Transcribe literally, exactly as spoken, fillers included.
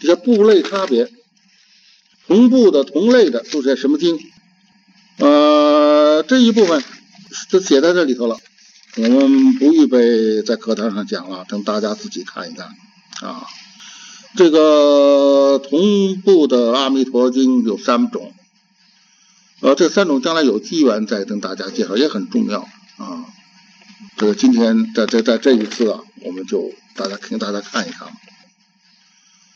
这些部类差别，同部的、同类的都是什么经？呃，这一部分就写在这里头了，我们不预备在课堂上讲了，等大家自己看一看啊。这个同部的阿弥陀经有三种，呃，这三种将来有机缘再跟大家介绍，也很重要啊。这个今天在在在这一次啊，我们就大家请大家看一看。